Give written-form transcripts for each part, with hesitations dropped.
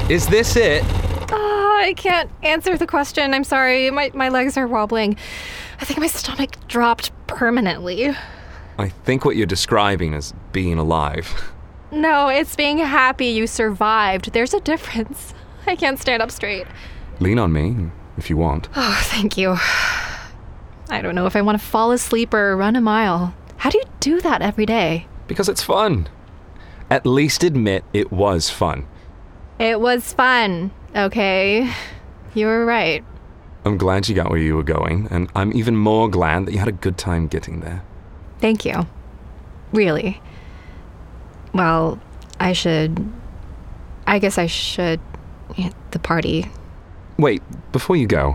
Is this it? I can't answer the question. I'm sorry. My legs are wobbling. I think my stomach dropped permanently. I think what you're describing is being alive. No, it's being happy you survived. There's a difference. I can't stand up straight. Lean on me, if you want. Oh, thank you. I don't know if I want to fall asleep or run a mile. How do you do that every day? Because it's fun. At least admit it was fun. It was fun, okay? You were right. I'm glad you got where you were going, and I'm even more glad that you had a good time getting there. Thank you. Really. Well, I guess I should hit the party. Wait, before you go,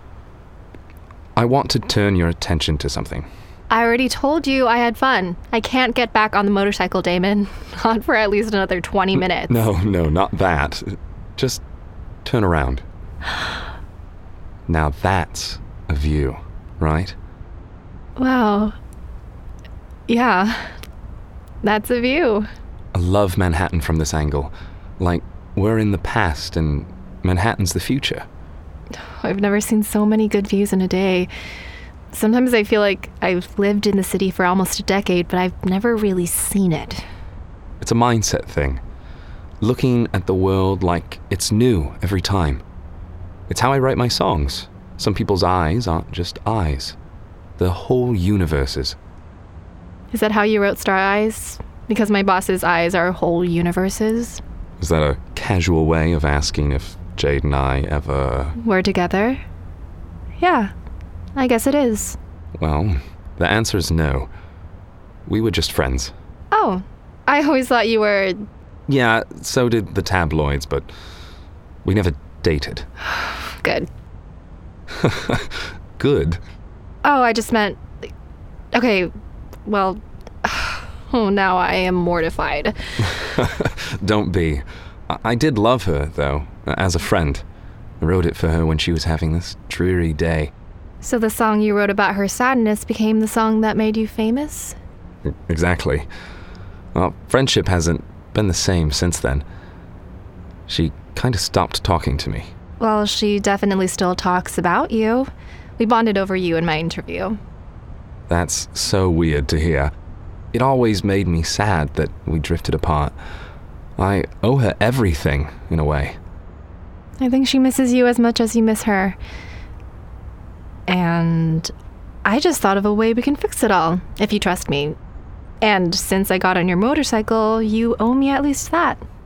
I want to turn your attention to something. I already told you I had fun. I can't get back on the motorcycle, Damon. Not for at least another 20 minutes. No, not that. Just turn around. Now that's a view, right? Wow. Yeah. That's a view. I love Manhattan from this angle. Like, we're in the past and Manhattan's the future. I've never seen so many good views in a day. Sometimes I feel like I've lived in the city for almost a decade, but I've never really seen it. It's a mindset thing. Looking at the world like it's new every time. It's how I write my songs. Some people's eyes aren't just eyes. They're whole universes. Is that how you wrote Star Eyes? Because my boss's eyes are whole universes? Is that a casual way of asking if Jade and I ever... We're together? Yeah, I guess it is. Well, the answer is no. We were just friends. Oh, I always thought you were... Yeah, so did the tabloids, but we never dated. Good. Good? Oh, I just meant... Okay, well... Oh, now I am mortified. Don't be. I did love her, though, as a friend. I wrote it for her when she was having this dreary day. So the song you wrote about her sadness became the song that made you famous? Exactly. Well, friendship hasn't been the same since then. She kind of stopped talking to me. Well, she definitely still talks about you. We bonded over you in my interview. That's so weird to hear. It always made me sad that we drifted apart. I owe her everything, in a way. I think she misses you as much as you miss her. And I just thought of a way we can fix it all, if you trust me. And since I got on your motorcycle, you owe me at least that.